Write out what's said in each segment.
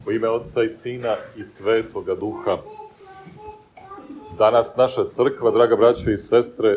U ime Otca i Sina i Svetoga Duha. Danas naša crkva, draga braćo i sestre,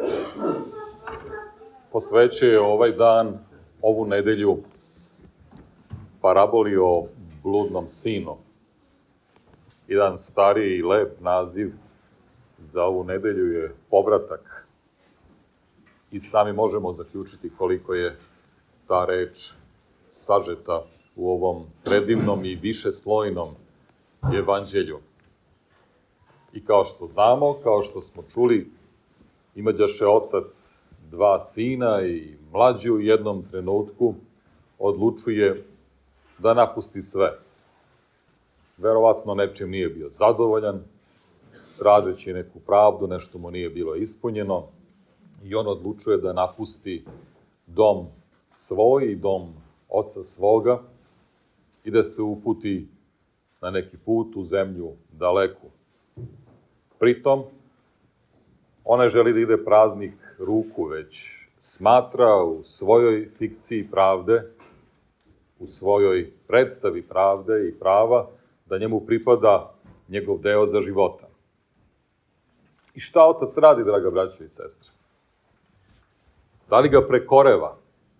posvećuje ovaj dan, ovu nedelju, paraboli o bludnom sinu. Jedan stariji i lep naziv za ovu nedelju je povratak. I sami možemo zaključiti koliko je ta reč sažeta u ovom predivnom i višeslojnom evanđelju. I kao što znamo, kao što smo čuli, imađaše otac dva sina i mlađi u jednom trenutku odlučuje da napusti sve. Verovatno nečim nije bio zadovoljan, tražeći neku pravdu, nešto mu nije bilo ispunjeno i on odlučuje da napusti dom svoj i dom oca svoga i da se uputi na neki put u zemlju daleku. Pritom, on ne želi da ide praznih ruku, već smatra u svojoj fikciji pravde, u svojoj predstavi pravde i prava, da njemu pripada njegov deo za života. I šta otac radi, draga braćo i sestre? Da li ga prekoreva?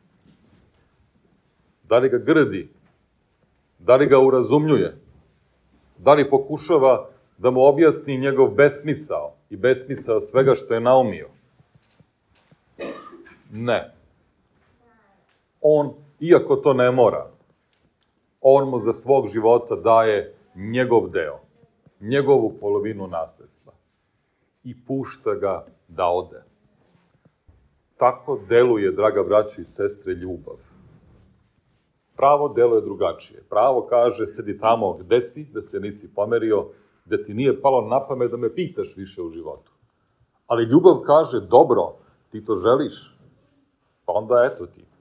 Da li ga grdi? Da li ga urazumljuje? Da li pokušava da mu objasni njegov besmisao i besmisao svega što je naumio? Ne. On, iako to ne mora, on mu za svog života daje njegov deo, njegovu polovinu nasledstva i pušta ga da ode. Tako deluje, draga braćo i sestre, ljubav. Pravo deluje drugačije. Pravo kaže, sedi tamo gde si, da se nisi pomerio, da ti nije palo na pamet da me pitaš više u životu. Ali ljubav kaže, dobro, ti to želiš, pa onda eto ti.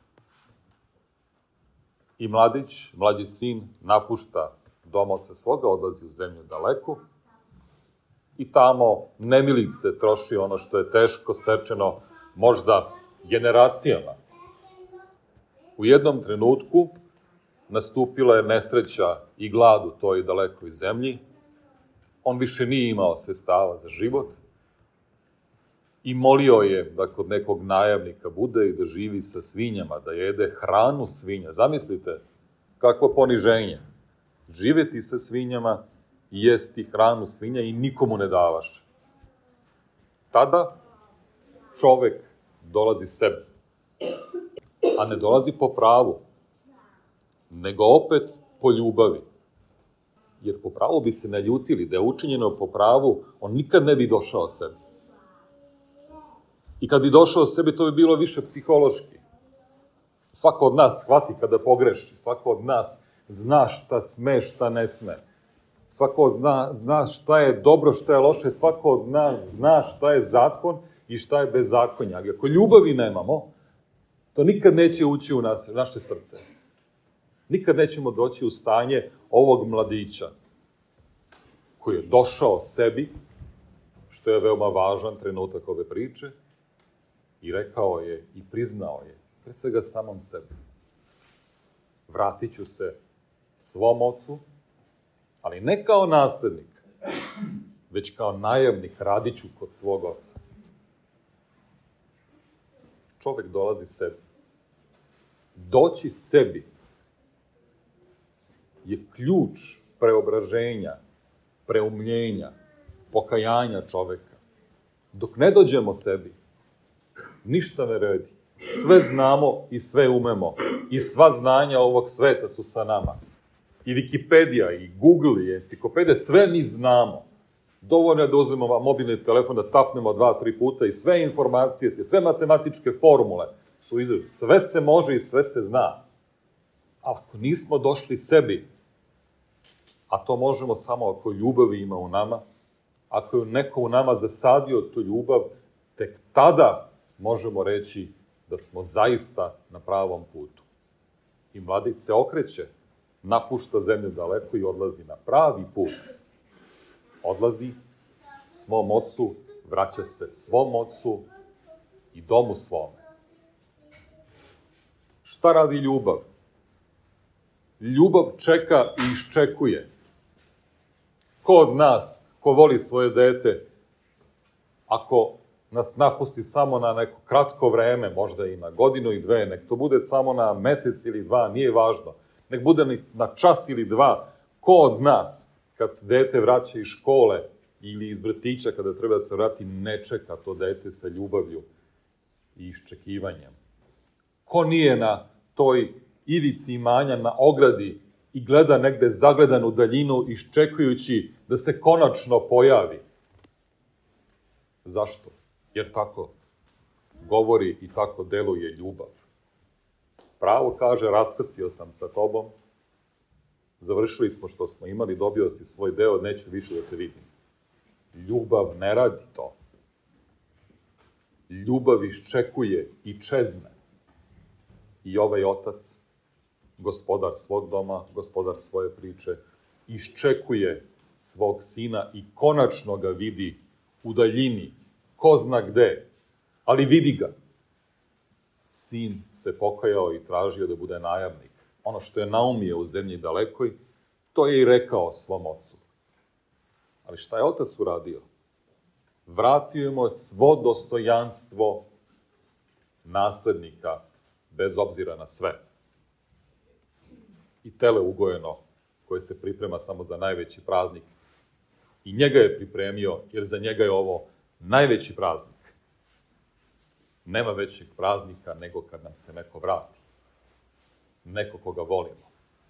I mladić, mlađi sin, napušta dom oca svoga, odlazi u zemlju daleku i tamo nemilice troši ono što je teško stečeno možda generacijama. U jednom trenutku nastupila je nesreća i glad u toj dalekoj zemlji. On više nije imao sredstava za život i molio je da kod nekog najamnika bude i da živi sa svinjama, da jede hranu svinja. Zamislite kakvo poniženje. Živeti sa svinjama i jesti hranu svinja i nikomu ne davaš. Tada čovek dolazi sebi. A ne dolazi po pravu, nego opet po ljubavi. Jer po pravu bi se naljutili, da je učinjeno po pravu, on nikad ne bi došao sebi. I kad bi došao sebi, to bi bilo više psihološki. Svako od nas shvati kada pogreši, svako od nas zna šta sme, šta ne sme. Svako od nas zna šta je dobro, šta je loše, svako od nas zna šta je zakon i šta je bezakonje. Ali ako ljubavi nemamo, to nikad neće ući u naše srce. Nikad nećemo doći u stanje ovog mladića koji je došao sebi, što je veoma važan trenutak ove priče, i rekao je i priznao je, pre svega samom sebi. Vratit ću se svom ocu, ali ne kao naslednik, već kao najamnik radit ću kod svog oca. Čovek dolazi sebi. Doći sebi je ključ preobraženja, preumljenja, pokajanja čoveka. Dok ne dođemo sebi, ništa ne redi. Sve znamo i sve umemo. I sva znanja ovog sveta su sa nama. I Wikipedija, i Google, i enciklopedija, sve mi znamo. Dovoljno je da uzmemo mobilni telefon, da tapnemo 2-3 puta i sve informacije, sve matematičke formule su izražene. Sve se može i sve se zna. Ali ako nismo došli sebi, a to možemo samo ako ljubavi ima u nama, ako je neko u nama zasadio tu ljubav, tek tada možemo reći da smo zaista na pravom putu. I mladić se okreće, napušta zemlju daleko i odlazi na pravi put. Odlazi svom ocu, vraća se svom ocu i domu svome. Šta radi ljubav? Ljubav čeka i iščekuje. Ko od nas, ko voli svoje dete, ako nas napusti samo na neko kratko vreme, možda i na godinu i dve, nek to bude samo na mesec ili dva, nije važno, nek bude na čas ili dva, ko od nas, kad se dete vraća iz škole ili iz vrtića, kada treba da se vrati, ne čeka to dete sa ljubavlju i iščekivanjem? Ko nije na toj ivici imanja, na ogradi i gleda negde zagledan u daljinu, iščekujući da se konačno pojavi? Zašto? Jer tako govori i tako deluje ljubav. Pravo kaže, raskrstio sam sa tobom, završili smo što smo imali, dobio si svoj deo, neću više da te vidim. Ljubav ne radi to. Ljubav iščekuje i čezne. I ovaj otac, gospodar svog doma, gospodar svoje priče, iščekuje svog sina i konačno ga vidi u daljini, ko zna gde, ali vidi ga. Sin se pokajao i tražio da bude najavnik. Ono što je naumio u zemlji dalekoj, to je i rekao svom ocu. Ali šta je otac uradio? Vratio mu svo dostojanstvo naslednika, bez obzira na sve. I tele ugojeno, koje se priprema samo za najveći praznik. I njega je pripremio, jer za njega je ovo najveći praznik. Nema većeg praznika nego kad nam se neko vrati. Neko koga volimo.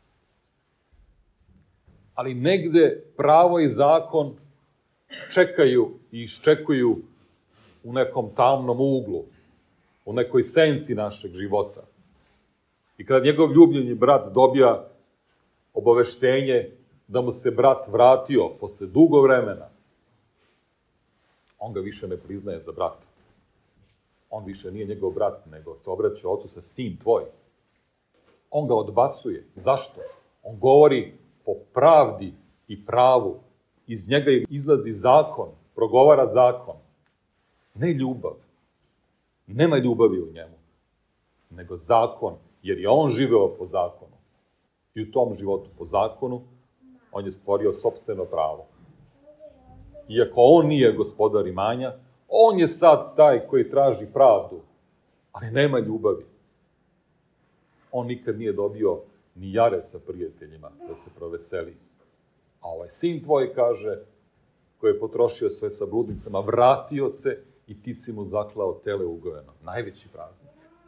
Ali negde pravo i zakon čekaju i iščekuju u nekom tamnom uglu, u nekoj senci našeg života. I kada njegov ljubljeni brat dobija obaveštenje da mu se brat vratio posle dugo vremena, on ga više ne priznaje za brata. On više nije njegov brat, nego se obraća ocu sa sin tvoj. On ga odbacuje. Zašto? On govori po pravdi i pravu. Iz njega izlazi zakon, progovara zakon. Ne ljubav. Nema ljubavi u njemu, nego zakon, jer je on živeo po zakonu. I u tom životu po zakonu on je stvorio sopstveno pravo. Iako on nije gospodar imanja, on je sad taj koji traži pravdu, ali nema ljubavi. On nikad nije dobio ni jare sa prijateljima da se proveseli. A ovaj sin tvoj, kaže, koji je potrošio sve sa bludnicama, vratio se i ti si mu zaklao tele ugojeno. Najveći praznik.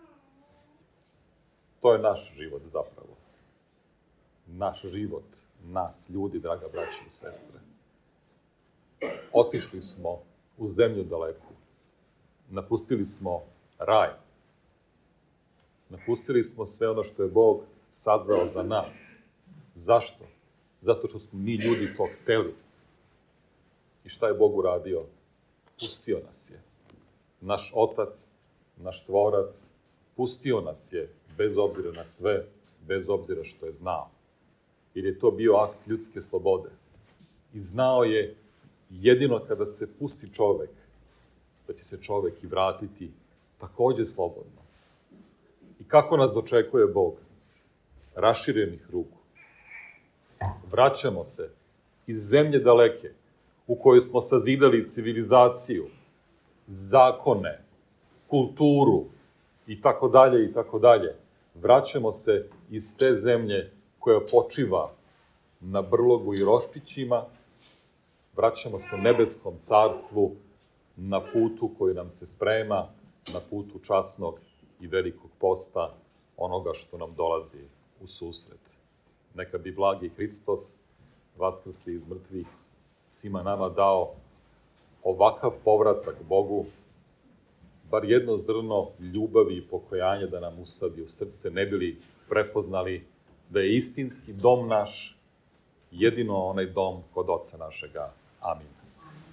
To je naš život zapravo. Naš život, nas, ljudi, draga braća i sestre. Otišli smo u zemlju daleku. Napustili smo raj. Napustili smo sve ono što je Bog sadrao za nas. Zašto? Zato što smo mi ljudi to hteli. I šta je Bog uradio? Pustio nas je. Naš Otac, naš Tvorac, pustio nas je bez obzira na sve, bez obzira što je znao. Jer je to bio akt ljudske slobode. I znao je jedino kada se pusti čovek, da će se čovek i vratiti takođe slobodno. I kako nas dočekuje Bog? Raširenih ruku. Vraćamo se iz zemlje daleke, u kojoj smo sazidali civilizaciju, zakone, kulturu i tako dalje i tako dalje. Vraćamo se iz te zemlje koja počiva na brlogu i roščićima, vraćamo se nebeskom carstvu na putu koji nam se sprema, na putu časnog i velikog posta, onoga što nam dolazi u susret. Neka bi blagi Hristos, vaskrsli iz mrtvih, svima nama dao ovakav povratak Bogu, bar jedno zrno ljubavi i pokojanja da nam usadi u srce, ne bili prepoznali da je istinski dom naš jedino onaj dom kod Oca našega. Amin.